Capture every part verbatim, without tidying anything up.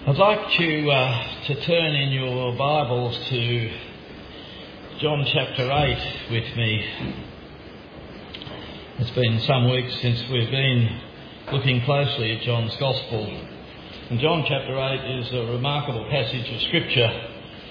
I'd like you uh, to turn in your Bibles to John chapter eight with me. It's been some weeks since we've been looking closely at John's Gospel. And John chapter eight is a remarkable passage of Scripture.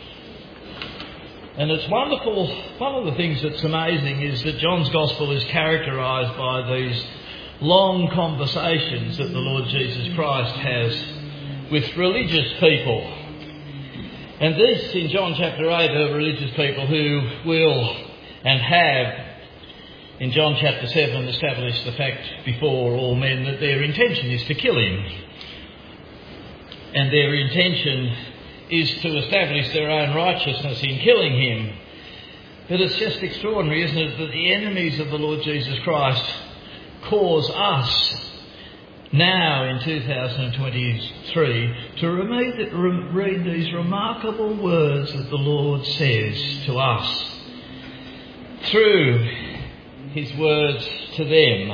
And it's wonderful. One of the things that's amazing is that John's Gospel is characterised by these long conversations that the Lord Jesus Christ has with religious people. And this, in John chapter eight, are religious people who will and have, in John chapter seven, established the fact before all men that their intention is to kill him. And their intention is to establish their own righteousness in killing him. But it's just extraordinary, isn't it, that the enemies of the Lord Jesus Christ cause us now in two thousand twenty-three to read these remarkable words that the Lord says to us through his words to them.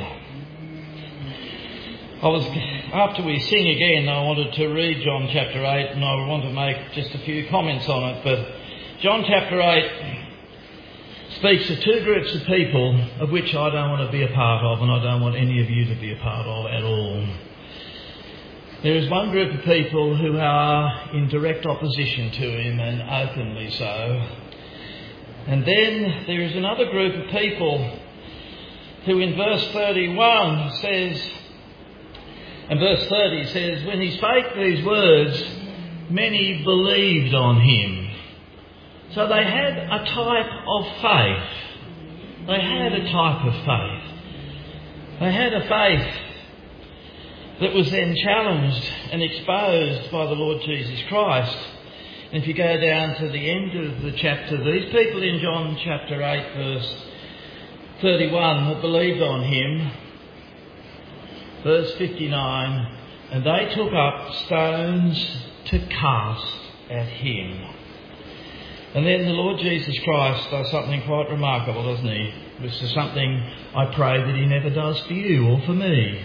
I was, after we sing again, I wanted to read John chapter eight, and I want to make just a few comments on it. But John chapter eight speaks to two groups of people of which I don't want to be a part of, and I don't want any of you to be a part of at all. There is one group of people who are in direct opposition to him, and openly so. And then there is another group of people who in verse thirty-one says, and verse thirty says, when he spake these words, many believed on him. So they had a type of faith. They had a type of faith. They had a faith that was then challenged and exposed by the Lord Jesus Christ. And if you go down to the end of the chapter, these people in John chapter eight, verse thirty-one, that believed on him, verse fifty-nine, and they took up stones to cast at him. And then the Lord Jesus Christ does something quite remarkable, doesn't he? Which is something I pray that he never does for you or for me.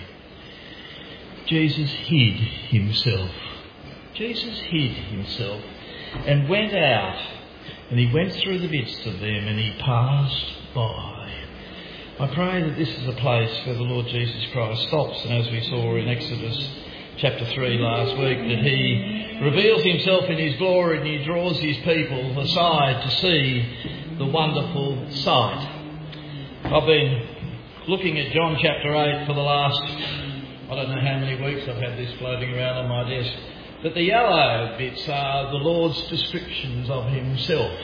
Jesus hid himself. Jesus hid himself and went out, and he went through the midst of them, and he passed by. I pray that this is a place where the Lord Jesus Christ stops, and as we saw in Exodus chapter three last week, that he reveals himself in his glory and he draws his people aside to see the wonderful sight. I've been looking at John chapter eight for the last, I don't know how many weeks I've had this floating around on my desk, but the yellow bits are the Lord's descriptions of himself.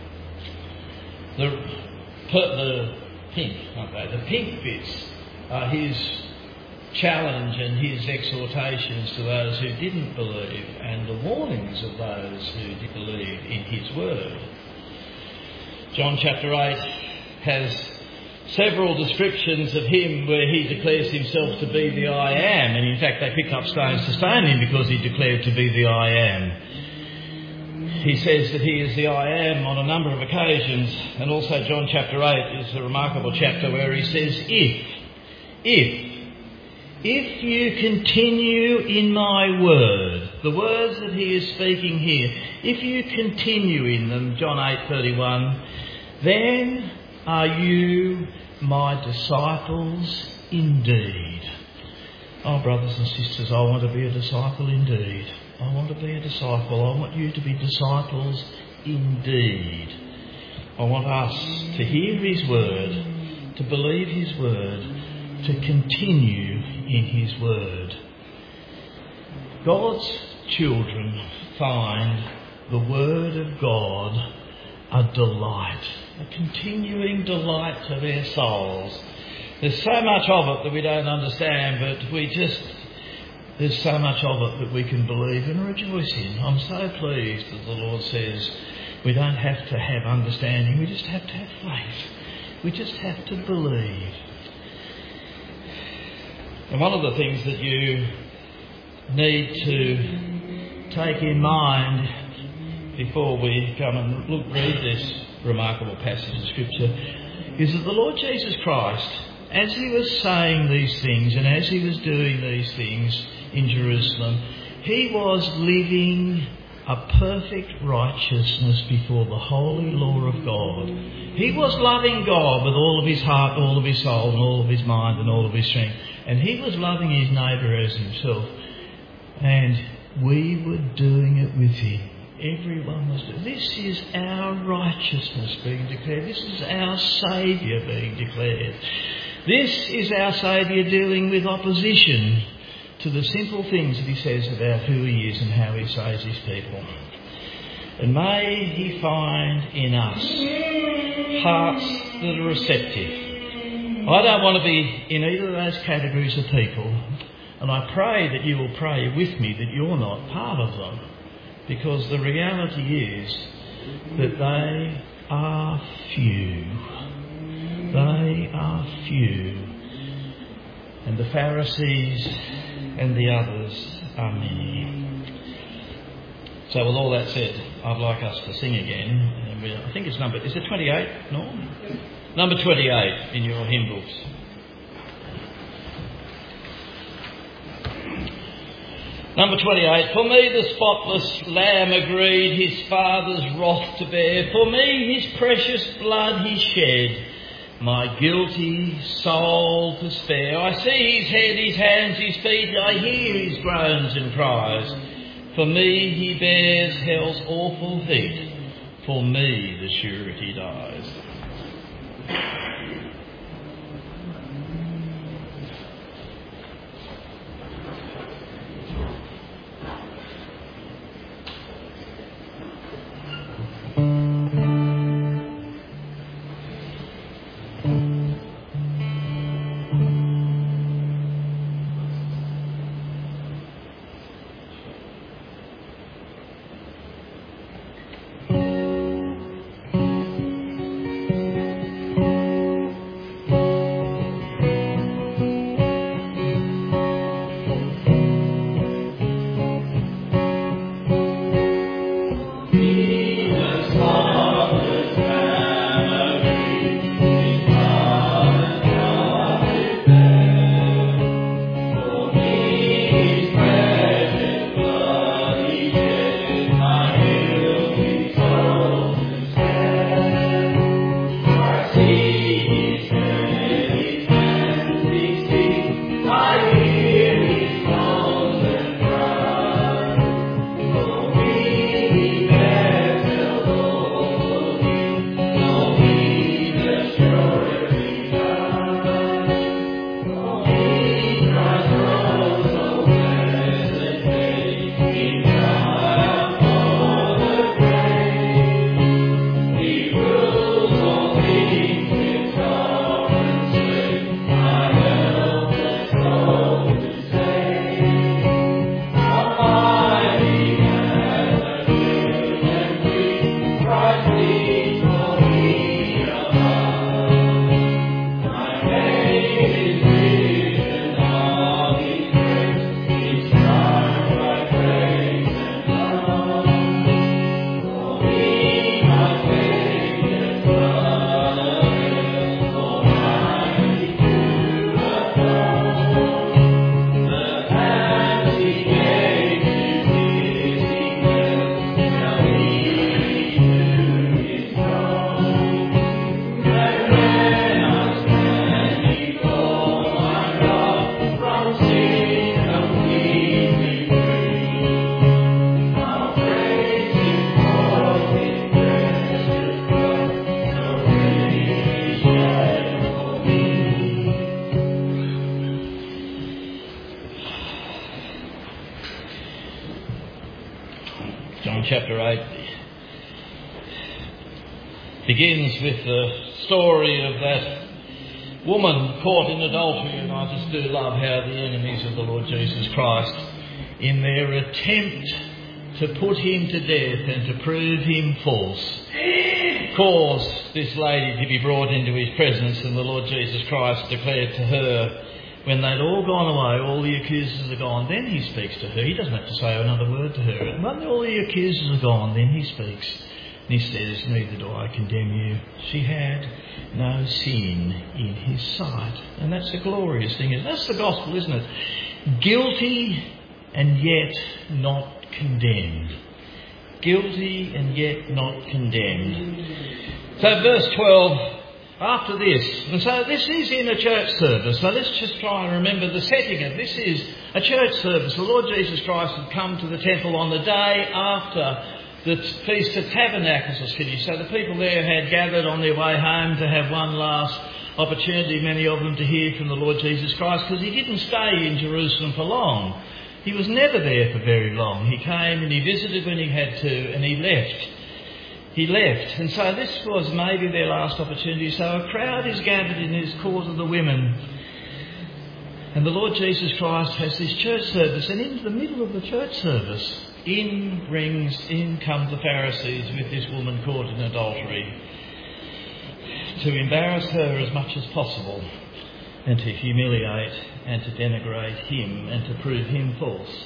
The, the pink, okay, the pink bits are his challenge and his exhortations to those who didn't believe, and the warnings of those who did believe in his word. John chapter eight has several descriptions of him where he declares himself to be the I am, and in fact they picked up stones to stone him because he declared to be the I am. He says that he is the I am on a number of occasions, and also John chapter eight is a remarkable chapter where he says, if, if, If you continue in my word, the words that he is speaking here, if you continue in them, John eight thirty-one, then are you my disciples indeed. Oh, brothers and sisters, I want to be a disciple indeed. I want to be a disciple. I want you to be disciples indeed. I want us to hear his word, to believe his word, to continue in his word. God's children find the word of God a delight, a continuing delight to their souls. There's so much of it that we don't understand, but we just, there's so much of it that we can believe and rejoice in. I'm so pleased that the Lord says we don't have to have understanding, we just have to have faith. We just have to believe. And one of the things that you need to take in mind before we come and look, read this remarkable passage of Scripture is that the Lord Jesus Christ, as he was saying these things and as he was doing these things in Jerusalem, He was living a perfect righteousness before the holy law of God. He was loving God with all of his heart, all of his soul, and all of his mind, and all of his strength. And he was loving his neighbour as himself. And we were doing it with him. Everyone was doing it. This is our righteousness being declared. This is our Saviour being declared. This is our Saviour dealing with opposition to the simple things that he says about who he is and how he saves his people. And may he find in us hearts that are receptive. I don't want to be in either of those categories of people, and I pray that you will pray with me that you're not part of them, because the reality is that they are few. They are few. And the Pharisees and the others are many. So with all that said, I'd like us to sing again. And we, I think it's number, is it twenty-eight, Norm? Number twenty-eight in your hymn books. Number twenty-eight. For me the spotless Lamb agreed his Father's wrath to bear. For me his precious blood he shed, my guilty soul to spare. I see his head, his hands, his feet, I hear his groans and cries. For me he bears hell's awful heat, for me the surety dies. Chapter eight begins with the story of that woman caught in adultery, and I just do love how the enemies of the Lord Jesus Christ, in their attempt to put him to death and to prove him false, caused this lady to be brought into his presence, and the Lord Jesus Christ declared to her, when they'd all gone away, all the accusers are gone, then he speaks to her. He doesn't have to say another word to her. And when all the accusers are gone, then he speaks. And he says, neither do I condemn you. She had no sin in his sight. And that's a glorious thing. That's the gospel, isn't it? Guilty and yet not condemned. Guilty and yet not condemned. So verse twelve, after this, and so this is in a church service, so let's just try and remember the setting of this is a church service. The Lord Jesus Christ had come to the temple on the day after the Feast of Tabernacles was finished. So the people there had gathered on their way home to have one last opportunity, many of them, to hear from the Lord Jesus Christ, because he didn't stay in Jerusalem for long. He was never there for very long. He came and he visited when he had to, and he left. He left. And so this was maybe their last opportunity. So a crowd is gathered in his court of the women. And the Lord Jesus Christ has this church service. And in the middle of the church service, in brings, in come the Pharisees with this woman caught in adultery, to embarrass her as much as possible, and to humiliate and to denigrate him and to prove him false.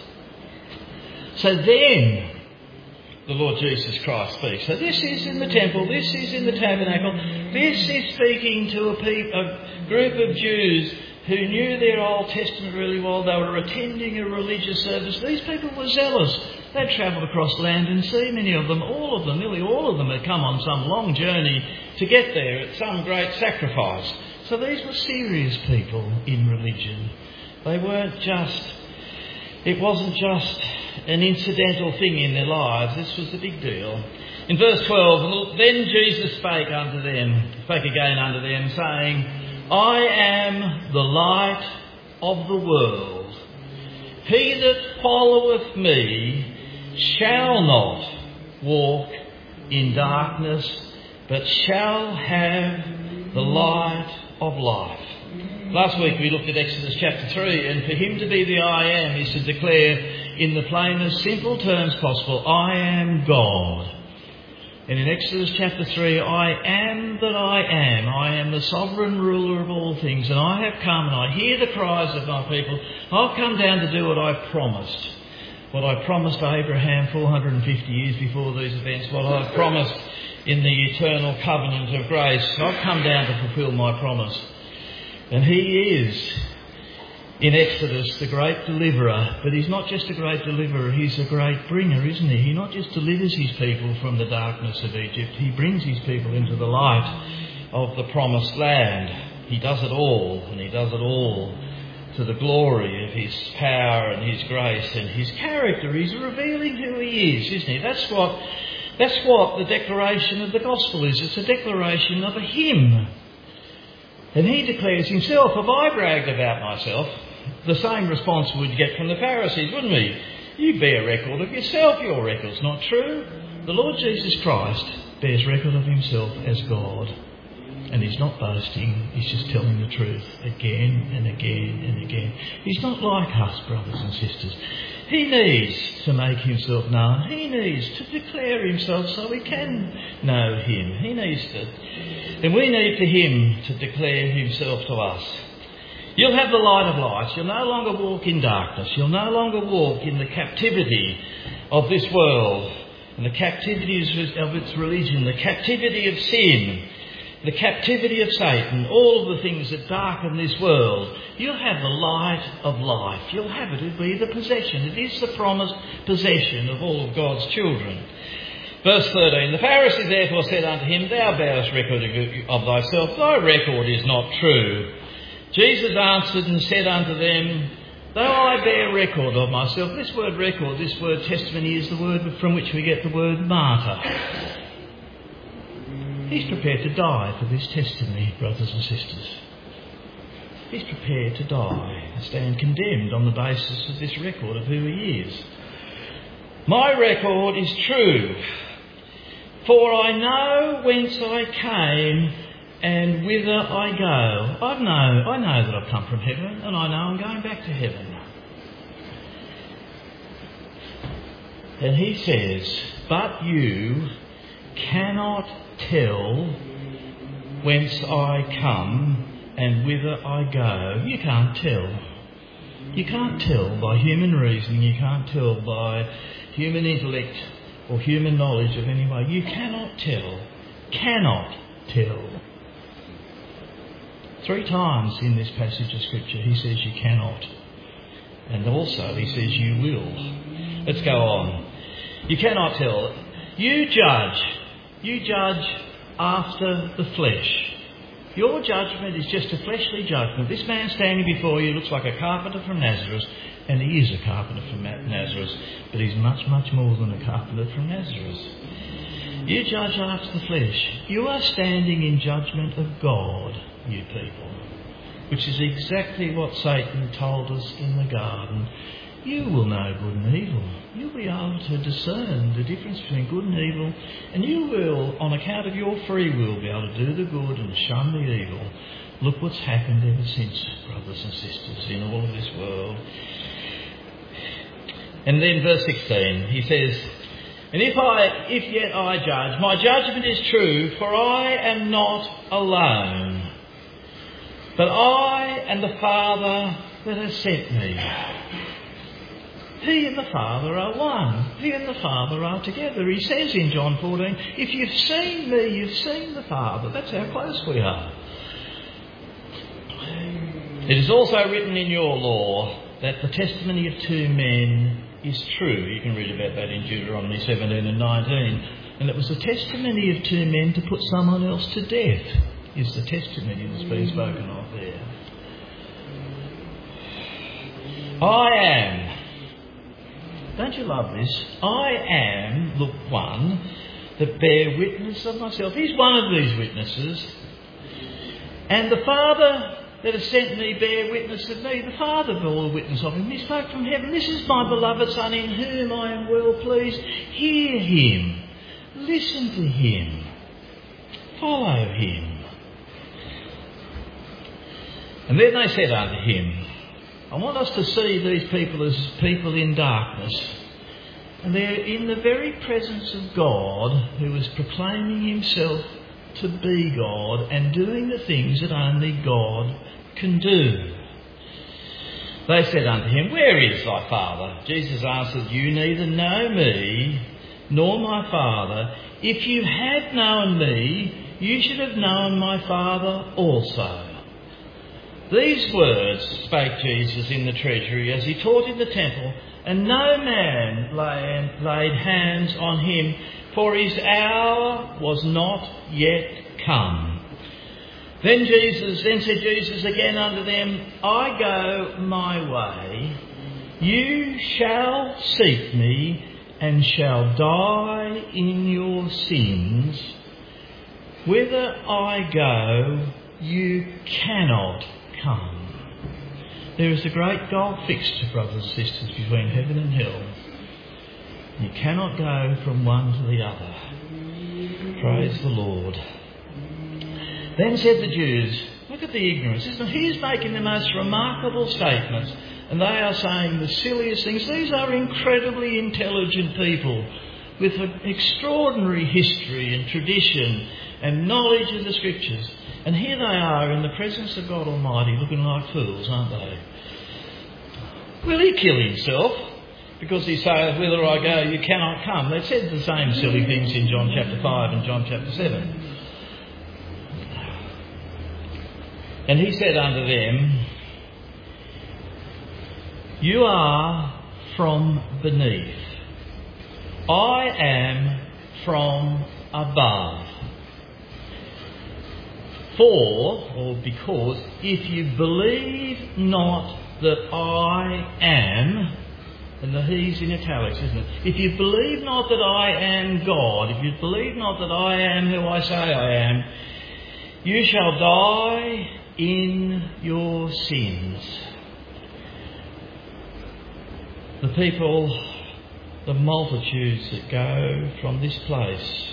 So then the Lord Jesus Christ speaks. So this is in the temple, this is in the tabernacle, this is speaking to a, pe- a group of Jews who knew their Old Testament really well. They were attending a religious service. These people were zealous. They'd travelled across land and sea, many of them, all of them, nearly all of them had come on some long journey to get there at some great sacrifice. So these were serious people in religion. They weren't just, it wasn't just an incidental thing in their lives. This was the big deal. In verse twelve, then Jesus spake unto them, spake again unto them, saying, I am the light of the world. He that followeth me shall not walk in darkness, but shall have the light of life. Last week we looked at Exodus chapter three, and for him to be the I am is to declare in the plainest, simple terms possible, I am God. And in Exodus chapter three, I am that I am. I am the sovereign ruler of all things, and I have come and I hear the cries of my people. I've come down to do what I promised. What I promised Abraham four hundred fifty years before these events. What I promised in the eternal covenant of grace. I've come down to fulfil my promise. And he is, in Exodus, the great deliverer. But he's not just a great deliverer, he's a great bringer, isn't he? He not just delivers his people from the darkness of Egypt, he brings his people into the light of the promised land. He does it all, and he does it all to the glory of his power and his grace and his character. He's revealing who he is, isn't he? That's what, that's what the declaration of the gospel is. It's a declaration of a hymn. And he declares himself. If I bragged about myself, the same response we'd get from the Pharisees, wouldn't we? You bear record of yourself, your record's not true. The Lord Jesus Christ bears record of himself as God. And he's not boasting, he's just telling the truth again and again and again. He's not like us, brothers and sisters. He needs to make himself known. He needs to declare himself so we can know him. He needs to. And we need for him to declare himself to us. You'll have the light of light. You'll no longer walk in darkness. You'll no longer walk in the captivity of this world and the captivity of its religion, the captivity of sin, the captivity of Satan, all of the things that darken this world. You'll have the light of life. You'll have it. It'll be the possession. It is the promised possession of all of God's children. Verse thirteen, the Pharisee therefore said unto him, Thou bearest record of thyself, thy record is not true. Jesus answered and said unto them, Though I bear record of myself, this word record, this word testimony is the word from which we get the word martyr. He's prepared to die for this testimony, brothers and sisters. He's prepared to die and stand condemned on the basis of this record of who he is. My record is true, for I know whence I came and whither I go. I know, I know that I've come from heaven, and I know I'm going back to heaven. And he says, But you cannot tell whence I come and whither I go. You can't tell. You can't tell by human reasoning. You can't tell by human intellect or human knowledge of any way. You cannot tell. Cannot tell. Three times in this passage of Scripture he says you cannot. And also he says you will. Let's go on. You cannot tell. You judge. You judge after the flesh. Your judgment is just a fleshly judgment. This man standing before you looks like a carpenter from Nazareth, and he is a carpenter from Nazareth, but he's much, much more than a carpenter from Nazareth. You judge after the flesh. You are standing in judgment of God, you people, which is exactly what Satan told us in the garden. You will know good and evil. You'll be able to discern the difference between good and evil, and you will, on account of your free will, be able to do the good and shun the evil. Look what's happened ever since, brothers and sisters, in all of this world. And then verse sixteen, he says, and if I, if yet I judge, my judgment is true, for I am not alone, but I and the Father that has sent me. He and the Father are one. He and the Father are together. He says in John fourteen, if you've seen me, you've seen the Father. That's how close we are. It is also written in your law that the testimony of two men is true. You can read about that in Deuteronomy seventeen and nineteen. And it was the testimony of two men to put someone else to death, is the testimony that's been spoken of there. I am. Don't you love this? I am the one that bear witness of myself. He's one of these witnesses. And the Father that has sent me bear witness of me. The Father bore witness of him. He spoke from heaven. This is my beloved Son in whom I am well pleased. Hear him. Listen to him. Follow him. And then they said unto him, I want us to see these people as people in darkness. And they're in the very presence of God, who is proclaiming himself to be God and doing the things that only God can do. They said unto him, where is thy Father? Jesus answered, you neither know me nor my Father. If you had known me, you should have known my Father also. These words spake Jesus in the treasury as he taught in the temple, and no man laid, laid hands on him, for his hour was not yet come. Then Jesus, then said Jesus again unto them, I go my way. You shall seek me, and shall die in your sins. Whither I go, you cannot come. There is a great gulf fixed, brothers and sisters, between heaven and hell. You cannot go from one to the other. Praise the Lord. Then said the Jews, look at the ignorance. Isn't it? He's making the most remarkable statements, and they are saying the silliest things. These are incredibly intelligent people with an extraordinary history and tradition and knowledge of the Scriptures. And here they are in the presence of God Almighty looking like fools, aren't they? Will he kill himself? Because he saith, whither I go, you cannot come. They said the same silly things in John chapter five and John chapter seven. And he said unto them, you are from beneath. I am from above. For, or because, if you believe not that I am, and the he's in italics, isn't it? If you believe not that I am God, if you believe not that I am who I say I am, you shall die in your sins. The people, the multitudes that go from this place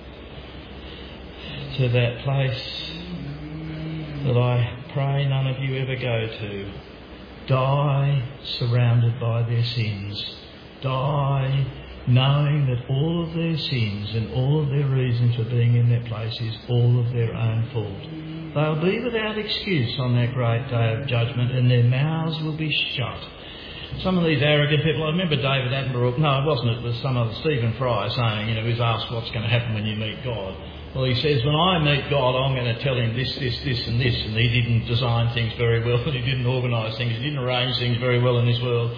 to that place that I pray none of you ever go to, die surrounded by their sins. Die knowing that all of their sins and all of their reasons for being in that place is all of their own fault. They'll be without excuse on that great day of judgment, and their mouths will be shut. Some of these arrogant people, I remember David Attenborough, no, it wasn't, it was some other, Stephen Fry, saying, you know, he was asked what's going to happen when you meet God. Well, he says, when I meet God, I'm going to tell him this, this, this and this, and he didn't design things very well, and he didn't organise things, he didn't arrange things very well in this world.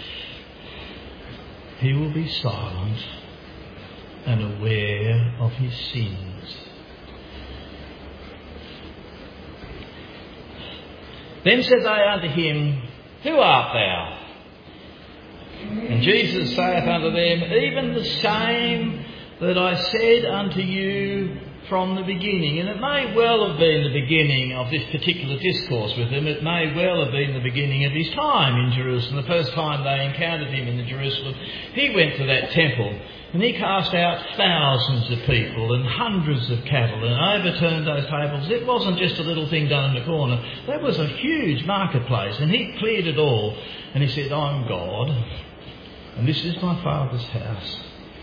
He will be silent and aware of his sins. Then said they unto him, Who art thou? And Jesus saith unto them, Even the same that I said unto you from the beginning. And it may well have been the beginning of this particular discourse with him. It may well have been the beginning of his time in Jerusalem. The first time they encountered him in the Jerusalem, he went to that temple and he cast out thousands of people and hundreds of cattle and overturned those tables. It wasn't just a little thing done in the corner. That was a huge marketplace, and he cleared it all. And he said, I'm God, and this is my Father's house.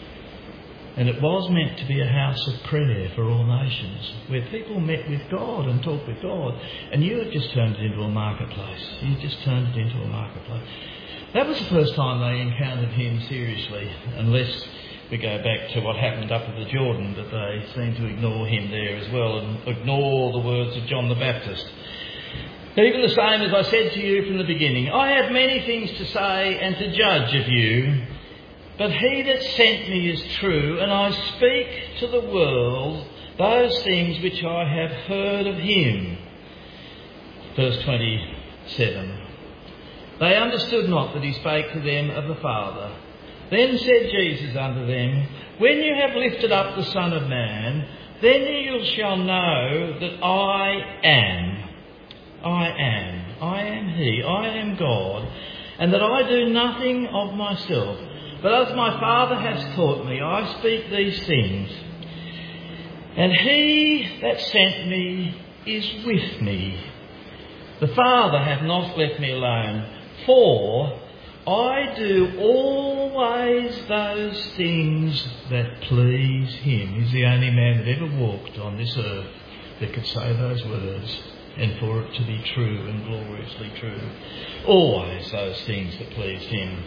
And it was meant to be a house of prayer for all nations, where people met with God and talked with God. And you have just turned it into a marketplace. You just turned it into a marketplace. That was the first time they encountered him seriously, unless we go back to what happened up at the Jordan, that they seem to ignore him there as well and ignore the words of John the Baptist. Even the same as I said to you from the beginning, I have many things to say and to judge of you, but he that sent me is true, and I speak to the world those things which I have heard of him. Verse twenty-seven. They understood not that he spake to them of the Father. Then said Jesus unto them, When you have lifted up the Son of Man, then you shall know that I am. I am. I am he. I am God. And that I do nothing of myself. But as my Father has taught me, I speak these things. And he that sent me is with me. The Father hath not left me alone. For I do always those things that please him. He's the only man that ever walked on this earth that could say those words, and for it to be true and gloriously true. Always those things that pleased him.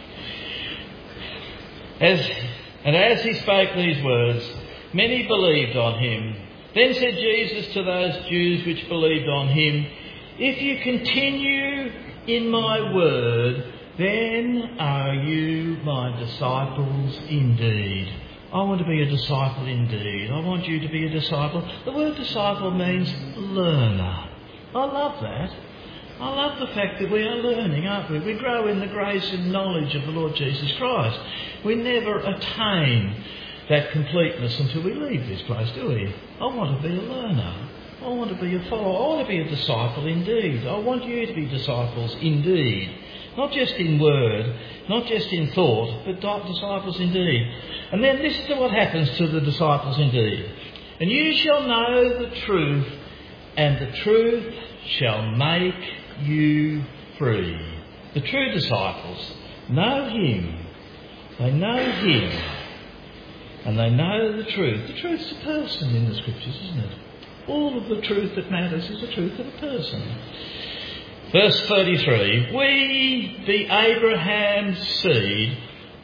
As, and as he spoke these words, many believed on him. Then said Jesus to those Jews which believed on him, If you continue in my word, then are you my disciples indeed. I want to be a disciple indeed. I want you to be a disciple. The word disciple means learner. I love that. I love the fact that we are learning, aren't we? We grow in the grace and knowledge of the Lord Jesus Christ. We never attain that completeness until we leave this place, do we? I want to be a learner. I want to be a follower. I want to be a disciple indeed. I want you to be disciples indeed. Not just in word, not just in thought, but disciples indeed. And then listen to what happens to the disciples indeed. And you shall know the truth, and the truth shall make you free. The true disciples know him. They know him. And they know the truth. The truth's a person in the scriptures, isn't it? All of the truth that matters is the truth of a person. Verse thirty-three, we be Abraham's seed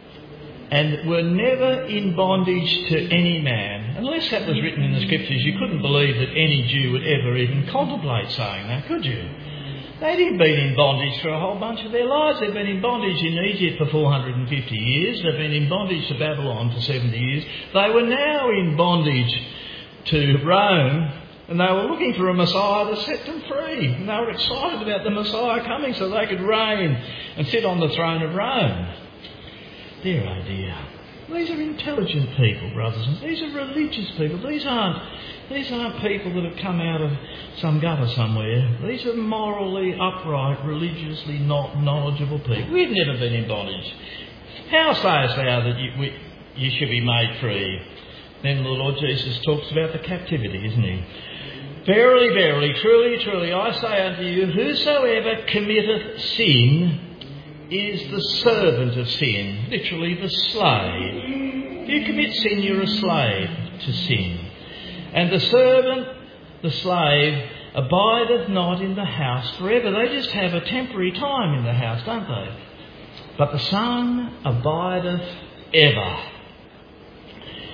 and were never in bondage to any man. Unless that was written in the scriptures, you couldn't believe that any Jew would ever even contemplate saying that, could you? They'd even been in bondage for a whole bunch of their lives. They've been in bondage in Egypt for four hundred fifty years. They've been in bondage to Babylon for seventy years. They were now in bondage to Rome. And they were looking for a Messiah to set them free. And they were excited about the Messiah coming so they could reign and sit on the throne of Rome. Dear oh dear. These are intelligent people, brothers and sisters. These are religious people. These aren't, these aren't people that have come out of some gutter somewhere. These are morally upright, religiously not knowledgeable people. We've never been in bondage. How sayest thou that you, we, you should be made free? Then the Lord Jesus talks about the captivity, isn't he? Verily, verily, truly, truly, I say unto you, whosoever committeth sin is the servant of sin, literally the slave. If you commit sin, you're a slave to sin. And the servant, the slave, abideth not in the house forever. They just have a temporary time in the house, don't they? But the Son abideth ever.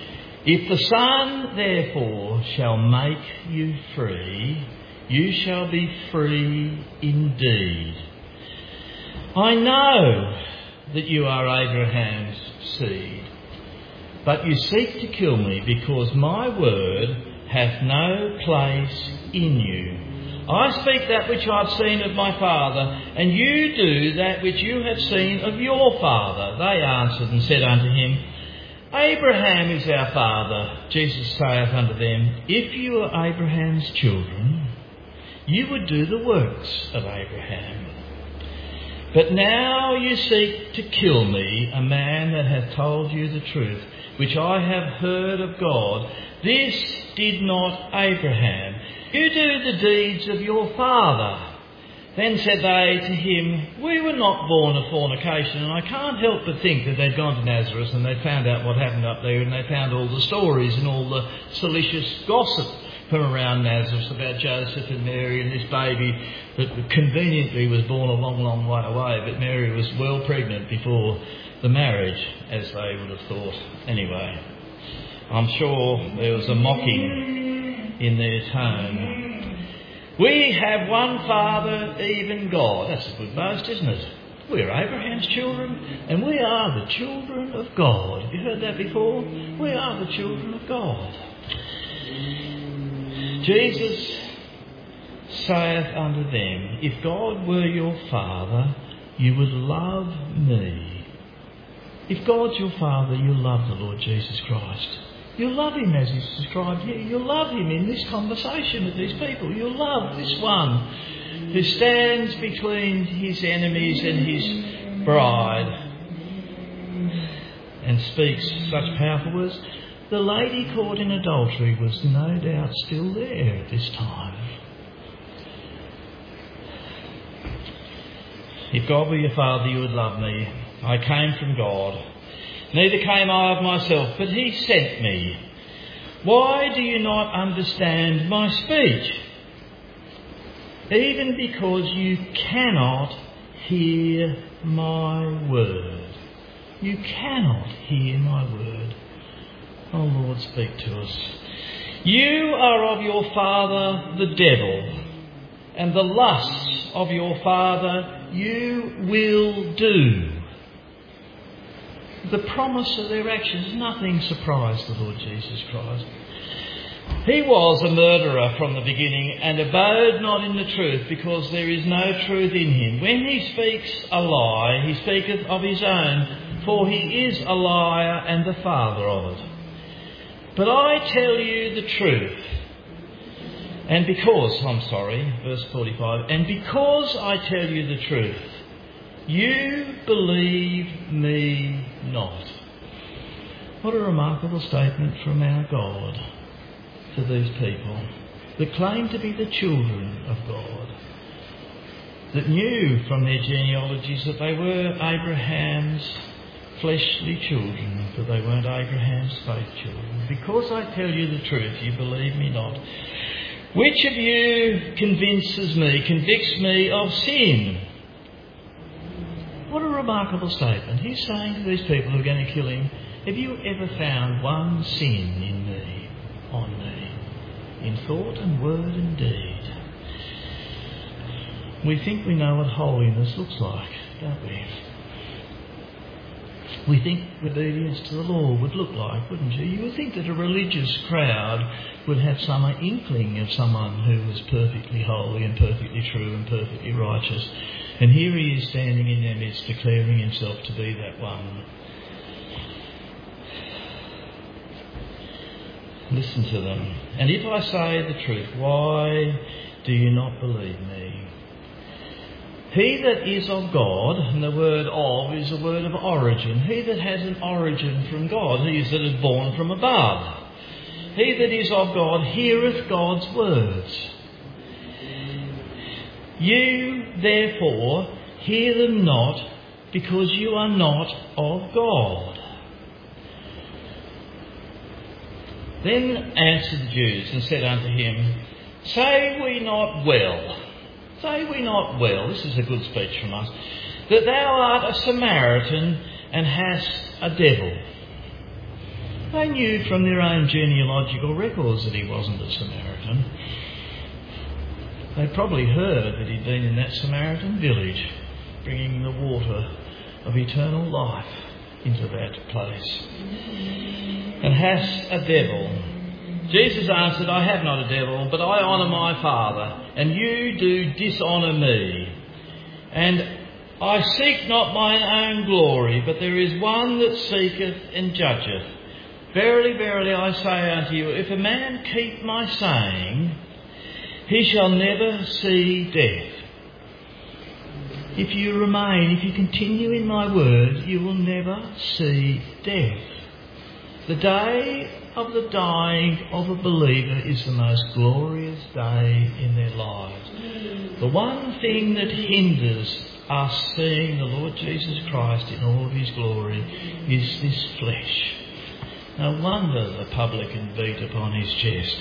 If the Son, therefore, shall make you free, you shall be free indeed. I know that you are Abraham's seed, but you seek to kill me because my word hath no place in you. I speak that which I have seen of my father, and you do that which you have seen of your father. They answered and said unto him, Abraham is our father. Jesus saith unto them, If you were Abraham's children, you would do the works of Abraham. But now you seek to kill me, a man that hath told you the truth, which I have heard of God. This did not Abraham. You do the deeds of your father. Then said they to him, We were not born of fornication. And I can't help but think that they'd gone to Nazareth and they'd found out what happened up there, and they found all the stories and all the salacious gossip from around Nazareth about Joseph and Mary and this baby that conveniently was born a long, long way away. But Mary was well pregnant before the marriage, as they would have thought anyway. I'm sure there was a mocking in their tone. We have one Father, even God. That's a good boast, isn't it? We're Abraham's children, and we are the children of God. Have you heard that before? We are the children of God. Jesus saith unto them, If God were your Father, you would love me. If God's your Father, you love the Lord Jesus Christ. You love him as he's described here. You love him in this conversation with these people. You love this one who stands between his enemies and his bride and speaks such powerful words. The lady caught in adultery was no doubt still there at this time. If God were your Father, you would love me. I came from God. Neither came I of myself, but he sent me. Why do you not understand my speech? Even because you cannot hear my word. You cannot hear my word. Oh Lord, speak to us. You are of your father the devil, and the lusts of your father you will do. The promise of their actions, nothing surprised the Lord Jesus Christ. He was a murderer from the beginning and abode not in the truth, because there is no truth in him. When he speaks a lie, he speaketh of his own, for he is a liar and the father of it. But I tell you the truth, and because, I'm sorry, verse forty-five, and because I tell you the truth, you believe me not. What a remarkable statement from our God to these people that claim to be the children of God, that knew from their genealogies that they were Abraham's fleshly children, but they weren't Abraham's faith children. Because I tell you the truth, you believe me not. Which of you convinces me, convicts me of sin? What a remarkable statement. He's saying to these people who are going to kill him, have you ever found one sin in me, on me, in thought and word and deed? We think we know what holiness looks like, don't we? We think obedience to the law would look like, wouldn't you? You would think that a religious crowd would have some inkling of someone who was perfectly holy and perfectly true and perfectly righteous. And here he is standing in their midst, declaring himself to be that one. Listen to them. And if I say the truth, why do you not believe me? He that is of God, and the word of is a word of origin. He that has an origin from God, he that is born from above. He that is of God heareth God's words. You, therefore, hear them not, because you are not of God. Then answered the Jews and said unto him, Say we not well, say we not well, this is a good speech from us, that thou art a Samaritan and hast a devil? They knew from their own genealogical records that he wasn't a Samaritan. They probably heard that he'd been in that Samaritan village, bringing the water of eternal life into that place. And hast a devil? Jesus answered, I have not a devil, but I honour my Father, and you do dishonour me. And I seek not mine own glory, but there is one that seeketh and judgeth. Verily, verily, I say unto you, if a man keep my saying, he shall never see death. If you remain, if you continue in my word, you will never see death. The day of the dying of a believer is the most glorious day in their lives. The one thing that hinders us seeing the Lord Jesus Christ in all of his glory is this flesh. No wonder the publican beat upon his chest.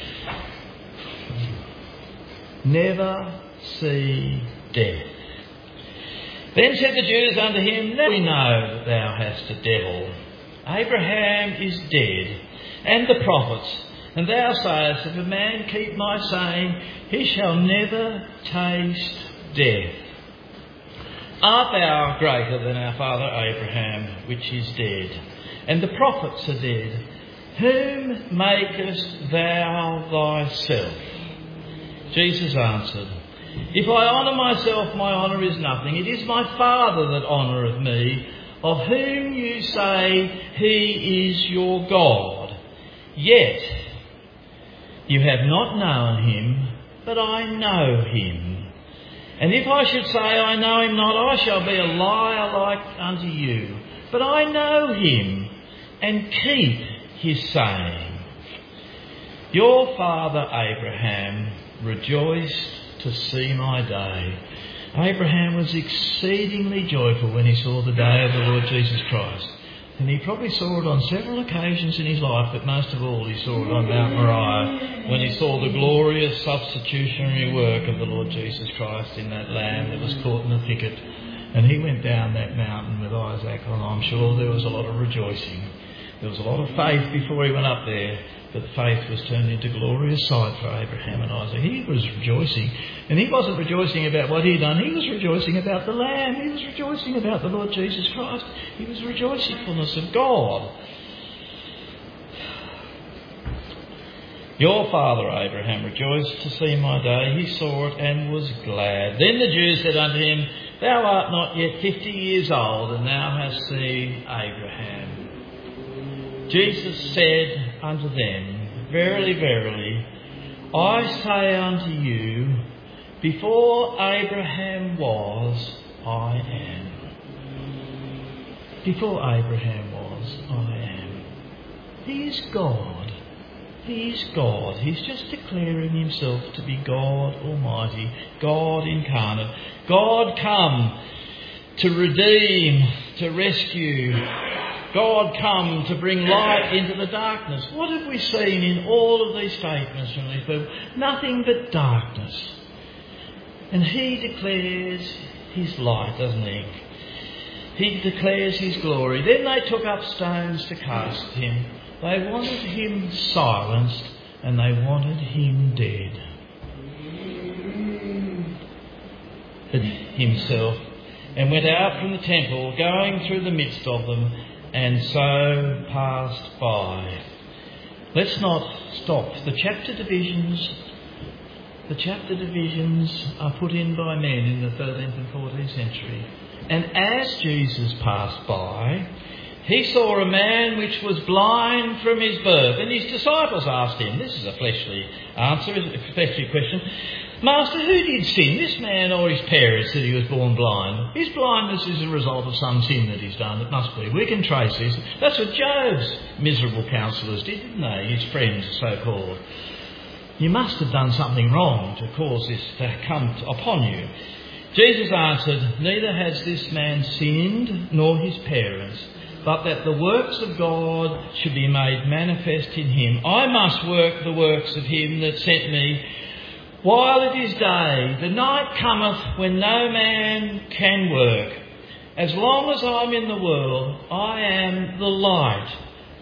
Never see death. Then said the Jews unto him, Now we know that thou hast a devil. Abraham is dead, and the prophets, and thou sayest, if a man keep my saying, he shall never taste death. Art thou greater than our father Abraham, which is dead? And the prophets are dead. Whom makest thou thyself? Jesus answered, If I honour myself, my honour is nothing. It is my Father that honoureth me, of whom you say he is your God. Yet you have not known him, but I know him. And if I should say I know him not, I shall be a liar like unto you. But I know him, and keep his saying. Your father Abraham rejoiced to see my day. Abraham was exceedingly joyful when he saw the day of the Lord Jesus Christ. And he probably saw it on several occasions in his life, but most of all he saw it on Mount Moriah, when he saw the glorious substitutionary work of the Lord Jesus Christ in that lamb that was caught in the thicket. And he went down that mountain with Isaac, and I'm sure there was a lot of rejoicing. There was a lot of faith before he went up there, but faith was turned into glorious sight for Abraham and Isaac. He was rejoicing, and he wasn't rejoicing about what he'd done. He was rejoicing about the Lamb. He was rejoicing about the Lord Jesus Christ. He was rejoicing in the fullness of God. Your father Abraham rejoiced to see my day. He saw it and was glad. Then the Jews said unto him, Thou art not yet fifty years old, and thou hast seen Abraham. Jesus said unto them, Verily, verily, I say unto you, before Abraham was, I am. Before Abraham was, I am. He is God. He is God. He's just declaring himself to be God Almighty, God incarnate, God come to redeem, to rescue, God come to bring light into the darkness. What have we seen in all of these statements from these people? Nothing but darkness. And he declares his light, doesn't he? He declares his glory. Then they took up stones to cast him. They wanted him silenced, and they wanted him dead. But himself, and went out from the temple, going through the midst of them, and so passed by. Let's not stop. The chapter divisions, the chapter divisions are put in by men in the thirteenth and fourteenth century. And as Jesus passed by, he saw a man which was blind from his birth. And his disciples asked him, this is a fleshly answer, a fleshly question, Master, who did sin, this man or his parents, that he was born blind? His blindness is a result of some sin that he's done. It must be. We can trace this. That's what Job's miserable counsellors did, didn't they? His friends, so-called. You must have done something wrong to cause this to come upon you. Jesus answered, Neither has this man sinned, nor his parents, but that the works of God should be made manifest in him. I must work the works of him that sent me, while it is day. The night cometh when no man can work. As long as I'm in the world, I am the light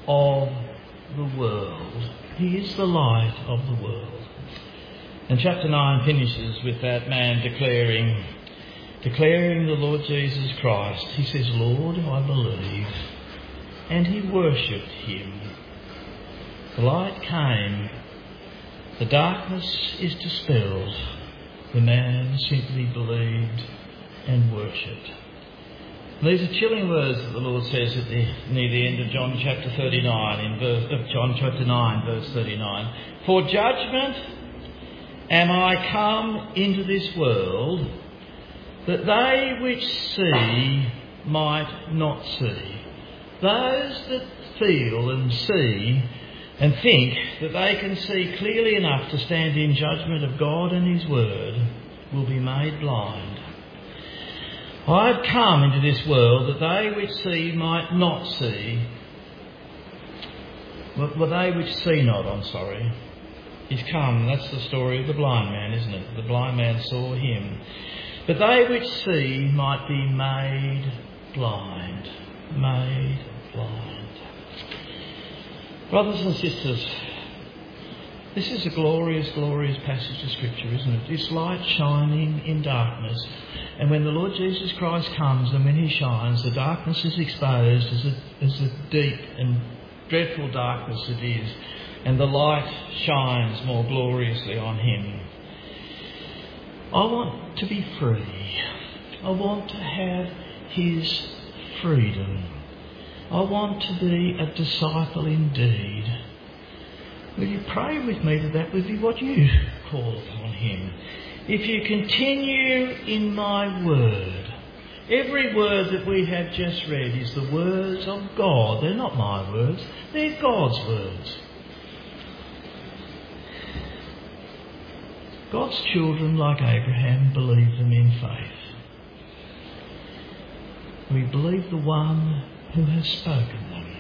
of the world. He is the light of the world. And chapter nine finishes with that man declaring, declaring the Lord Jesus Christ. He says, Lord, I believe. And he worshipped him. The light came. The darkness is dispelled. The man simply believed and worshipped. These are chilling words that the Lord says at the, near the end of John chapter thirty-nine, in verse of John chapter nine, verse thirty-nine. For judgment am I come into this world, that they which see might not see. Those that feel and see and think that they can see clearly enough to stand in judgment of God and His Word will be made blind. I have come into this world that they which see might not see. Well, they which see not, I'm sorry. He's come. That's the story of the blind man, isn't it? The blind man saw him. But they which see might be made blind. Made blind. Brothers and sisters, this is a glorious, glorious passage of Scripture, isn't it? It's light shining in darkness. And when the Lord Jesus Christ comes and when He shines, the darkness is exposed as a, as a deep and dreadful darkness it is. And the light shines more gloriously on Him. I want to be free. I want to have His freedom. I want to be a disciple indeed. Will you pray with me that that would be what you call upon Him? If you continue in my word, every word that we have just read is the words of God. They're not my words, they're God's words. God's children, like Abraham, believe them in faith. We believe the one who has spoken them.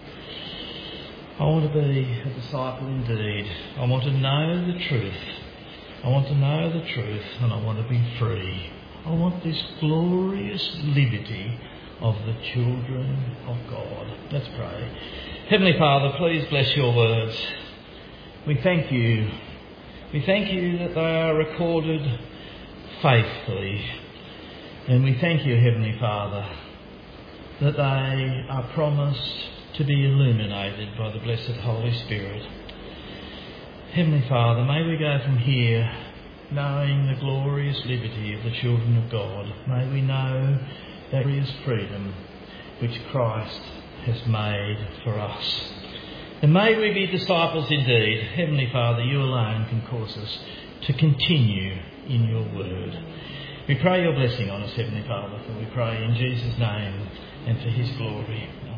I want to be a disciple indeed. I want to know the truth. I want to know the truth and I want to be free. I want this glorious liberty of the children of God. Let's pray. Heavenly Father, please bless your words. We thank you. We thank you that they are recorded faithfully. And we thank you, Heavenly Father, that they are promised to be illuminated by the blessed Holy Spirit. Heavenly Father, may we go from here knowing the glorious liberty of the children of God. May we know that there is freedom which Christ has made for us. And may we be disciples indeed. Heavenly Father, you alone can cause us to continue in your word. We pray your blessing on us, Heavenly Father, for we pray in Jesus' name and for His glory.